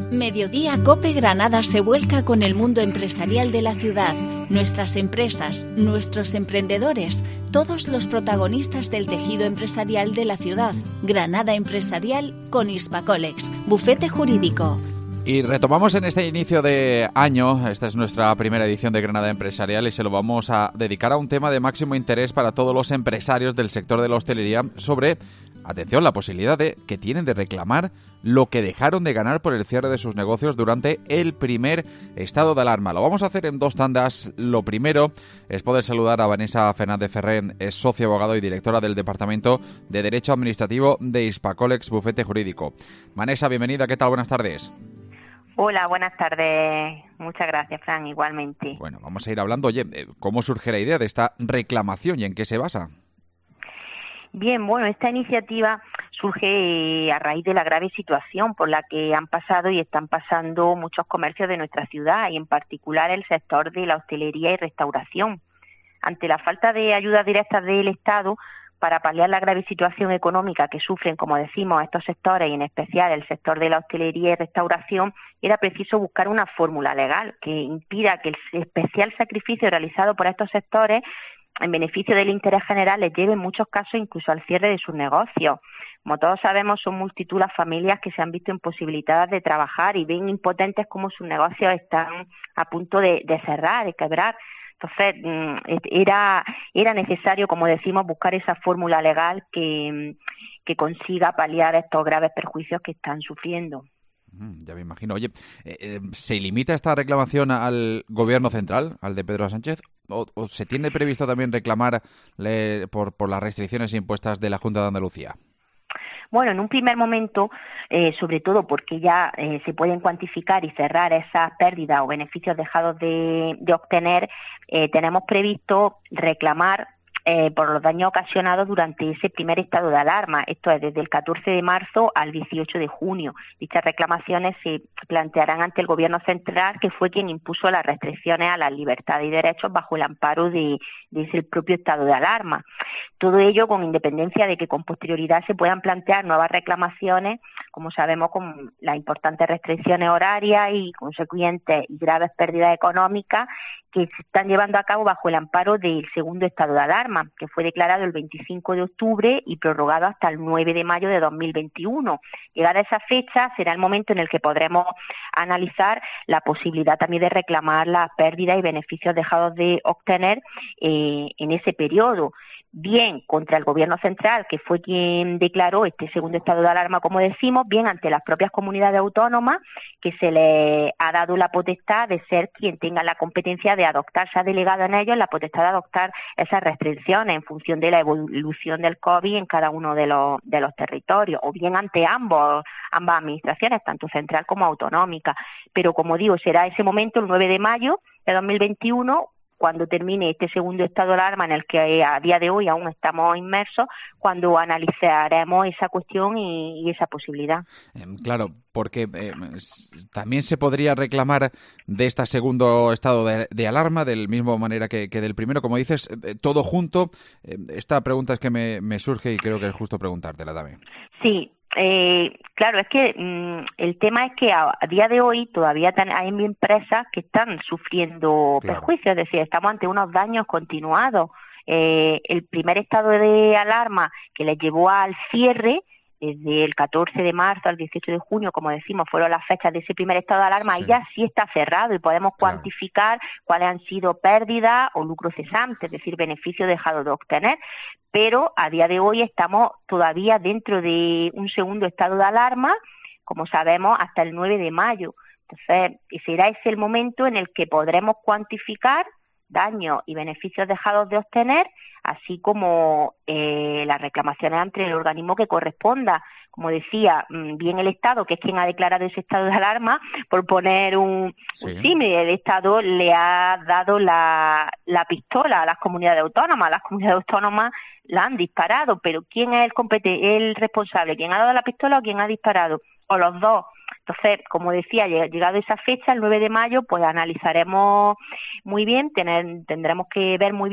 Mediodía Cope Granada se vuelca con el mundo empresarial de la ciudad, nuestras empresas, nuestros emprendedores, todos los protagonistas del tejido empresarial de la ciudad. Granada Empresarial con Hispacolex, bufete jurídico. Y retomamos en este inicio de año, esta es nuestra primera edición de Granada Empresarial y se lo vamos a dedicar a un tema de máximo interés para todos los empresarios del sector de la hostelería sobre, atención, la posibilidad que tienen de reclamar lo que dejaron de ganar por el cierre de sus negocios durante el primer estado de alarma. Lo vamos a hacer en dos tandas. Lo primero es poder saludar a Vanessa Fernández Ferrén, es socio abogado y directora del Departamento de Derecho Administrativo de Hispacolex, bufete jurídico. Vanessa, bienvenida, ¿qué tal? Buenas tardes. Hola, buenas tardes. Muchas gracias, Fran, igualmente. Bueno, vamos a ir hablando. Oye, ¿cómo surge la idea de esta reclamación y en qué se basa? Bien, bueno, esta iniciativa surge a raíz de la grave situación por la que han pasado y están pasando muchos comercios de nuestra ciudad y en particular el sector de la hostelería y restauración. Ante la falta de ayudas directas del Estado para paliar la grave situación económica que sufren, como decimos, estos sectores y en especial el sector de la hostelería y restauración, era preciso buscar una fórmula legal que impida que el especial sacrificio realizado por estos sectores en beneficio del interés general les lleve en muchos casos incluso al cierre de sus negocios. Como todos sabemos, son multitud las familias que se han visto imposibilitadas de trabajar y ven impotentes cómo sus negocios están a punto de cerrar, de quebrar. Entonces, era necesario, como decimos, buscar esa fórmula legal que consiga paliar estos graves perjuicios que están sufriendo. Ya me imagino. Oye, ¿se limita esta reclamación al gobierno central, al de Pedro Sánchez, o se tiene previsto también reclamar por las restricciones impuestas de la Junta de Andalucía? Bueno, en un primer momento, sobre todo porque ya se pueden cuantificar y cerrar esas pérdidas o beneficios dejados de obtener, tenemos previsto reclamar por los daños ocasionados durante ese primer estado de alarma, esto es desde el 14 de marzo al 18 de junio. Dichas reclamaciones se plantearán ante el Gobierno central, que fue quien impuso las restricciones a las libertades y derechos bajo el amparo de ese propio estado de alarma. Todo ello con independencia de que con posterioridad se puedan plantear nuevas reclamaciones, como sabemos, con las importantes restricciones horarias y consecuentes y graves pérdidas económicas que se están llevando a cabo bajo el amparo del segundo estado de alarma, que fue declarado el 25 de octubre y prorrogado hasta el 9 de mayo de 2021. Llegada esa fecha será el momento en el que podremos analizar la posibilidad también de reclamar las pérdidas y beneficios dejados de obtener en ese periodo, bien contra el Gobierno central, que fue quien declaró este segundo estado de alarma, como decimos, bien ante las propias comunidades autónomas, que se les ha dado la potestad de ser quien tenga la competencia de adoptar, se ha delegado en ellos la potestad de adoptar esas restricciones en función de la evolución del COVID en cada uno de los territorios, o bien ante ambas administraciones, tanto central como autonómica. Pero, como digo, será ese momento, el 9 de mayo de 2021, cuando termine este segundo estado de alarma en el que a día de hoy aún estamos inmersos, cuando analizaremos esa cuestión y esa posibilidad. Claro, porque también se podría reclamar de este segundo estado de alarma, del mismo manera que del primero, como dices, todo junto. Esta pregunta es que me surge y creo que es justo preguntártela también. Sí. Claro, es que el tema es que a día de hoy todavía hay empresas que están sufriendo perjuicios, es decir, estamos ante unos daños continuados. El primer estado de alarma que les llevó al cierre, desde el 14 de marzo al 18 de junio, como decimos, fueron las fechas de ese primer estado de alarma, y ya sí está cerrado y podemos cuantificar cuáles han sido pérdidas o lucro cesante, es decir, beneficio dejado de obtener, pero a día de hoy estamos todavía dentro de un segundo estado de alarma, como sabemos, hasta el 9 de mayo. Entonces, será ese el momento en el que podremos cuantificar daños y beneficios dejados de obtener, así como las reclamaciones ante el organismo que corresponda. Como decía, bien el Estado, que es quien ha declarado ese estado de alarma, por poner un símil, el Estado le ha dado la pistola a las comunidades autónomas. Las comunidades autónomas la han disparado, pero ¿quién es el responsable? ¿Quién ha dado la pistola o quién ha disparado? O los dos. Entonces, como decía, llegado esa fecha, el 9 de mayo, pues analizaremos muy bien, tendremos que ver muy bien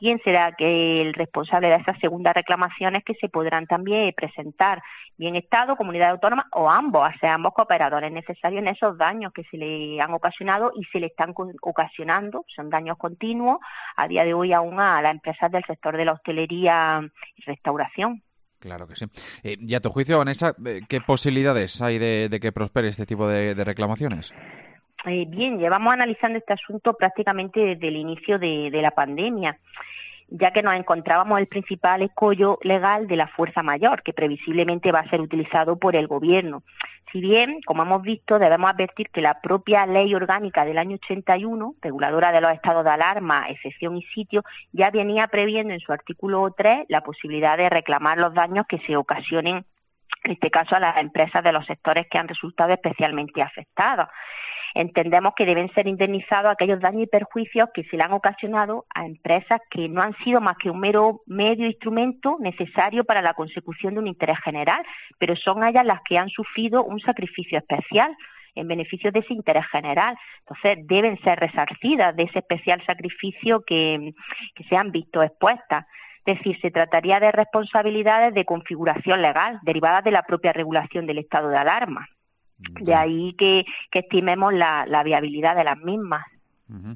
quién será que el responsable de esas segundas reclamaciones que se podrán también presentar, bien Estado, comunidad autónoma o ambos, o sea, ambos cooperadores necesarios en esos daños que se le han ocasionado y se le están ocasionando, son daños continuos a día de hoy aún a las empresas del sector de la hostelería y restauración. Claro que sí. Y a tu juicio, Vanessa, ¿qué posibilidades hay de que prospere este tipo de reclamaciones? Bien, llevamos analizando este asunto prácticamente desde el inicio de la pandemia, ya que nos encontrábamos el principal escollo legal de la fuerza mayor, que previsiblemente va a ser utilizado por el Gobierno. Si bien, como hemos visto, debemos advertir que la propia Ley Orgánica del año 81, reguladora de los estados de alarma, excepción y sitio, ya venía previendo en su artículo 3 la posibilidad de reclamar los daños que se ocasionen, en este caso, a las empresas de los sectores que han resultado especialmente afectados. Entendemos que deben ser indemnizados aquellos daños y perjuicios que se le han ocasionado a empresas que no han sido más que un mero medio instrumento necesario para la consecución de un interés general, pero son ellas las que han sufrido un sacrificio especial en beneficio de ese interés general. Entonces, deben ser resarcidas de ese especial sacrificio que se han visto expuestas. Es decir, se trataría de responsabilidades de configuración legal derivadas de la propia regulación del estado de alarma. De ahí que estimemos la viabilidad de las mismas. Uh-huh.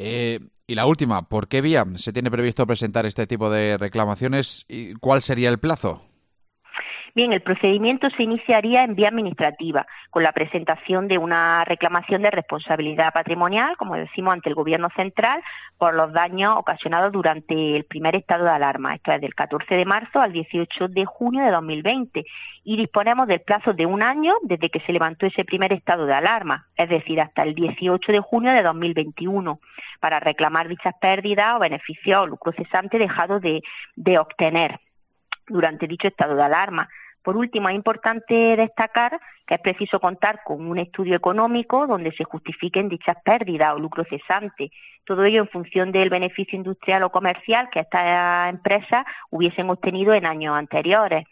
Y la última, ¿por qué vía se tiene previsto presentar este tipo de reclamaciones y cuál sería el plazo? Bien, el procedimiento se iniciaría en vía administrativa, con la presentación de una reclamación de responsabilidad patrimonial, como decimos, ante el Gobierno central, por los daños ocasionados durante el primer estado de alarma, esto es del 14 de marzo al 18 de junio de 2020, y disponemos del plazo de un año desde que se levantó ese primer estado de alarma, es decir, hasta el 18 de junio de 2021, para reclamar dichas pérdidas o beneficios o lucro cesante dejado de obtener durante dicho estado de alarma. Por último, es importante destacar que es preciso contar con un estudio económico donde se justifiquen dichas pérdidas o lucro cesante. Todo ello en función del beneficio industrial o comercial que estas empresas hubiesen obtenido en años anteriores.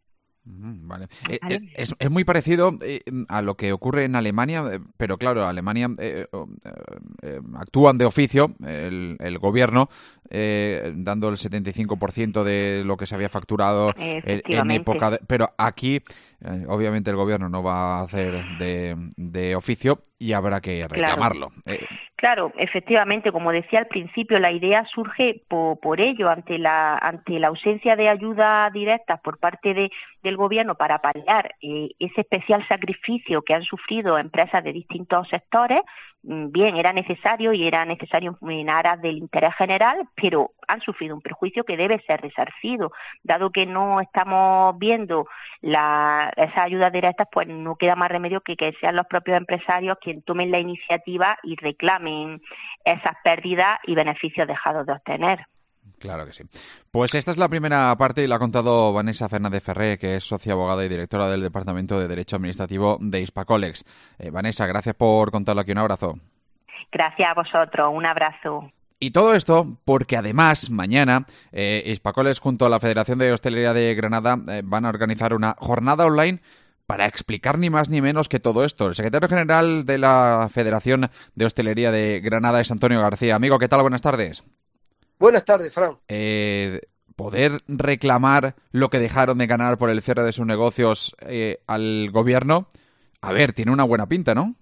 Vale. Es muy parecido a lo que ocurre en Alemania, pero claro, Alemania actúan de oficio, el gobierno, dando el 75% de lo que se había facturado en época pero aquí, obviamente, el gobierno no va a hacer de oficio y habrá que reclamarlo. Claro, efectivamente, como decía al principio, la idea surge por ello, ante la ausencia de ayudas directas por parte del Gobierno para paliar ese especial sacrificio que han sufrido empresas de distintos sectores. Bien, era necesario en aras del interés general, pero han sufrido un perjuicio que debe ser resarcido. Dado que no estamos viendo esas ayudas directas, pues no queda más remedio que sean los propios empresarios quienes tomen la iniciativa y reclamen esas pérdidas y beneficios dejados de obtener. Claro que sí. Pues esta es la primera parte y la ha contado Vanessa Fernández Ferré, que es socia abogada y directora del Departamento de Derecho Administrativo de Hispacolex. Vanessa, gracias por contarlo aquí. Un abrazo. Gracias a vosotros. Un abrazo. Y todo esto porque además mañana Hispacolex junto a la Federación de Hostelería de Granada van a organizar una jornada online para explicar ni más ni menos que todo esto. El secretario general de la Federación de Hostelería de Granada es Antonio García. Amigo, ¿qué tal? Buenas tardes. Buenas tardes, Fran. Poder reclamar lo que dejaron de ganar por el cierre de sus negocios al gobierno, a ver, tiene una buena pinta, ¿no?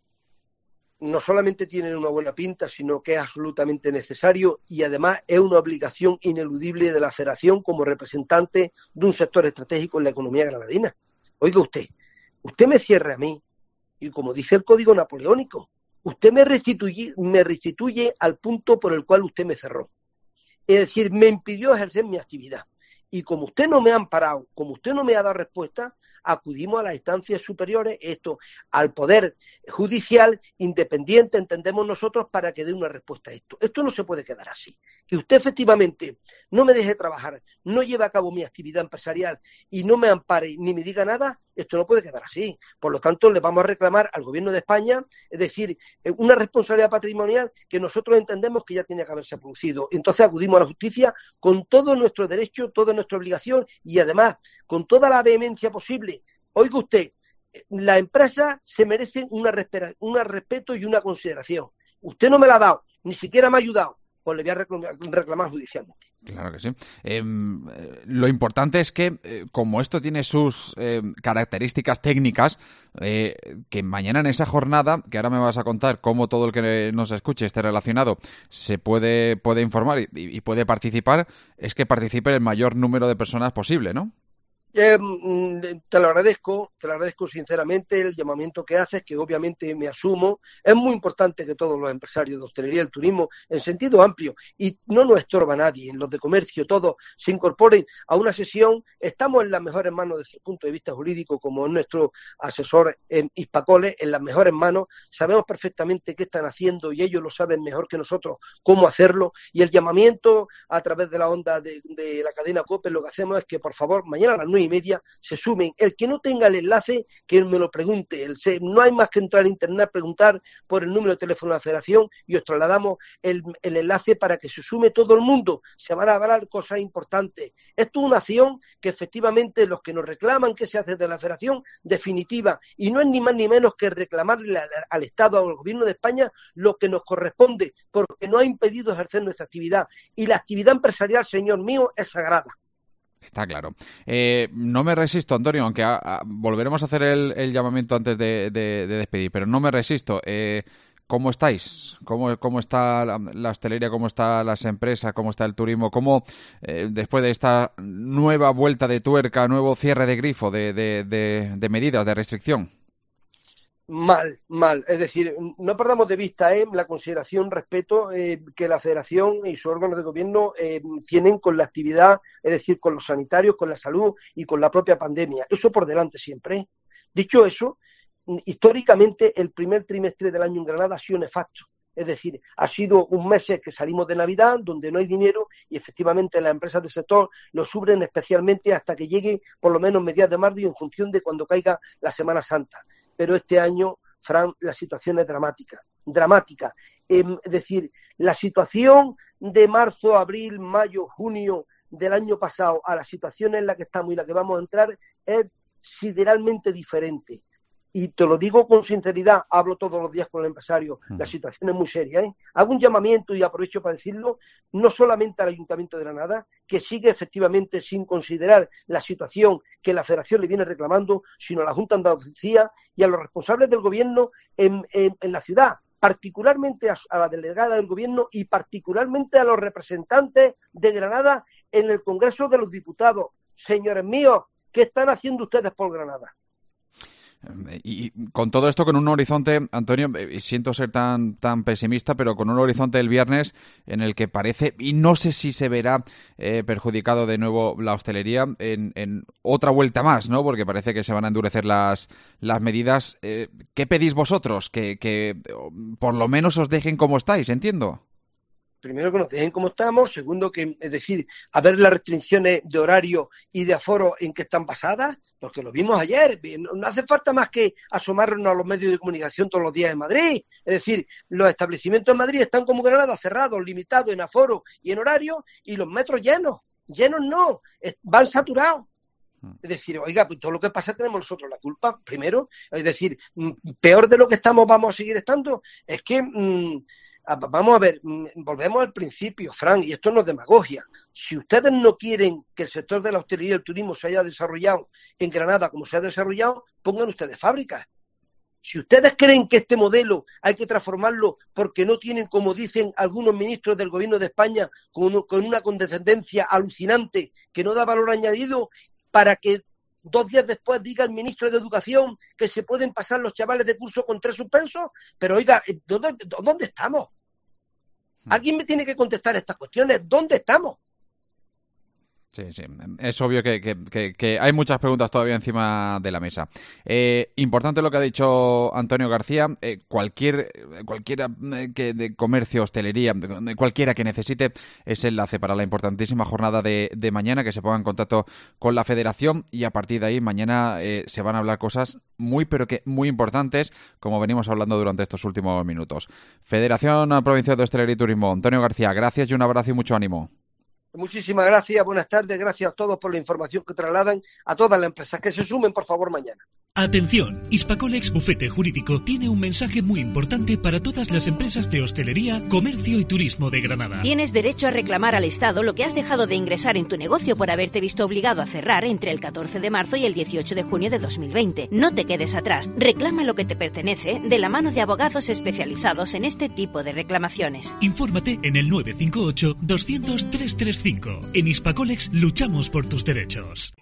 No solamente tiene una buena pinta, sino que es absolutamente necesario y además es una obligación ineludible de la Federación como representante de un sector estratégico en la economía granadina. Oiga usted me cierra a mí y como dice el Código Napoleónico, usted me restituye al punto por el cual usted me cerró. Es decir, me impidió ejercer mi actividad. Y como usted no me ha amparado, como usted no me ha dado respuesta, acudimos a las instancias superiores, al Poder Judicial independiente, entendemos nosotros, para que dé una respuesta a esto. Esto no se puede quedar así. Que usted efectivamente no me deje trabajar, no lleve a cabo mi actividad empresarial y no me ampare ni me diga nada, esto no puede quedar así. Por lo tanto, le vamos a reclamar al Gobierno de España, es decir, una responsabilidad patrimonial que nosotros entendemos que ya tiene que haberse producido. Entonces acudimos a la justicia con todo nuestro derecho, toda nuestra obligación y además con toda la vehemencia posible. Oiga usted, la empresa se merece un respeto y una consideración. Usted no me la ha dado, ni siquiera me ha ayudado. pues le voy a reclamar judicialmente. Claro que sí. Lo importante es que, como esto tiene sus características técnicas, que mañana en esa jornada, que ahora me vas a contar cómo todo el que nos escuche esté relacionado, se puede informar y puede participar, es que participe el mayor número de personas posible, ¿no? Te lo agradezco sinceramente el llamamiento que haces, que obviamente me asumo. Es muy importante que todos los empresarios de hostelería y el turismo, en sentido amplio, y no nos estorba nadie, los de comercio, todos se incorporen a una sesión. Estamos en las mejores manos desde el punto de vista jurídico, como es nuestro asesor Hispacole, en las mejores manos. Sabemos perfectamente qué están haciendo y ellos lo saben mejor que nosotros cómo hacerlo. Y el llamamiento a través de la onda de la cadena COPE, lo que hacemos es que, por favor, mañana a las 9:30 se sumen. El que no tenga el enlace, que me lo pregunte. No hay más que entrar a internet, preguntar por el número de teléfono de la Federación y os trasladamos el enlace para que se sume todo el mundo. Se van a hablar cosas importantes. Esto es una acción que efectivamente los que nos reclaman que se hace de la Federación definitiva, y no es ni más ni menos que reclamarle al Estado, al Gobierno de España, lo que nos corresponde, porque no ha impedido ejercer nuestra actividad. Y la actividad empresarial, señor mío, es sagrada. Está claro. No me resisto, Antonio, aunque volveremos a hacer el llamamiento antes de despedir, pero no me resisto. ¿Cómo estáis? ¿Cómo está la hostelería? ¿Cómo están las empresas? ¿Cómo está el turismo? ¿Cómo, después de esta nueva vuelta de tuerca, nuevo cierre de grifo de medidas de restricción? Mal. Es decir, no perdamos de vista la consideración, respeto que la Federación y sus órganos de gobierno tienen con la actividad, es decir, con los sanitarios, con la salud y con la propia pandemia. Eso por delante siempre. Dicho eso, históricamente el primer trimestre del año en Granada ha sido nefasto. Es decir, ha sido un mes que salimos de Navidad, donde no hay dinero, y efectivamente las empresas del sector lo sufren especialmente hasta que llegue por lo menos mediados de marzo y en función de cuando caiga la Semana Santa. Pero este año, Fran, la situación es dramática. Es decir, la situación de marzo, abril, mayo, junio del año pasado a la situación en la que estamos y la que vamos a entrar es sideralmente diferente. Y te lo digo con sinceridad, hablo todos los días con el empresario, la situación es muy seria. Hago un llamamiento y aprovecho para decirlo, no solamente al Ayuntamiento de Granada, que sigue efectivamente sin considerar la situación que la Federación le viene reclamando, sino a la Junta de Andalucía y a los responsables del Gobierno en la ciudad, particularmente a la delegada del Gobierno y particularmente a los representantes de Granada en el Congreso de los Diputados. Señores míos, ¿qué están haciendo ustedes por Granada? Y con todo esto, con un horizonte, Antonio, siento ser tan pesimista, pero con un horizonte el viernes en el que parece, y no sé si se verá perjudicado de nuevo la hostelería en otra vuelta más, ¿no? Porque parece que se van a endurecer las medidas. ¿Qué pedís vosotros? Que por lo menos os dejen como estáis, entiendo. Primero, que nos dejen como estamos. Segundo, que, es decir, a ver las restricciones de horario y de aforo en que están basadas, porque lo vimos ayer. No hace falta más que asomarnos a los medios de comunicación todos los días en Madrid. Es decir, los establecimientos en Madrid están como Granada, cerrados, limitados en aforo y en horario, y los metros llenos. Llenos no, van saturados. Es decir, oiga, pues todo lo que pasa tenemos nosotros la culpa, primero. Es decir, peor de lo que estamos vamos a seguir estando. Es que... vamos a ver, volvemos al principio, Fran, y esto no es demagogia. Si ustedes no quieren que el sector de la hostelería y el turismo se haya desarrollado en Granada como se ha desarrollado, pongan ustedes fábricas. Si ustedes creen que este modelo hay que transformarlo porque no tienen, como dicen algunos ministros del Gobierno de España, con una condescendencia alucinante que no da valor añadido, para que 2 días después diga el ministro de Educación que se pueden pasar los chavales de curso con 3 suspensos, pero oiga, ¿dónde estamos? Alguien me tiene que contestar estas cuestiones. ¿Dónde estamos? Sí. Es obvio que hay muchas preguntas todavía encima de la mesa. Importante lo que ha dicho Antonio García. Cualquiera que de comercio, hostelería, cualquiera que necesite ese enlace para la importantísima jornada de mañana, que se ponga en contacto con la Federación, y a partir de ahí mañana se van a hablar cosas muy importantes, como venimos hablando durante estos últimos minutos. Federación Provincial de Hostelería y Turismo, Antonio García, gracias y un abrazo y mucho ánimo. Muchísimas gracias, buenas tardes, gracias a todos por la información que trasladan a todas las empresas. Que se sumen, por favor, mañana. Atención, Hispacolex Bufete Jurídico tiene un mensaje muy importante para todas las empresas de hostelería, comercio y turismo de Granada. Tienes derecho a reclamar al Estado lo que has dejado de ingresar en tu negocio por haberte visto obligado a cerrar entre el 14 de marzo y el 18 de junio de 2020. No te quedes atrás, reclama lo que te pertenece de la mano de abogados especializados en este tipo de reclamaciones. Infórmate en el 958 200 335. En Hispacolex luchamos por tus derechos.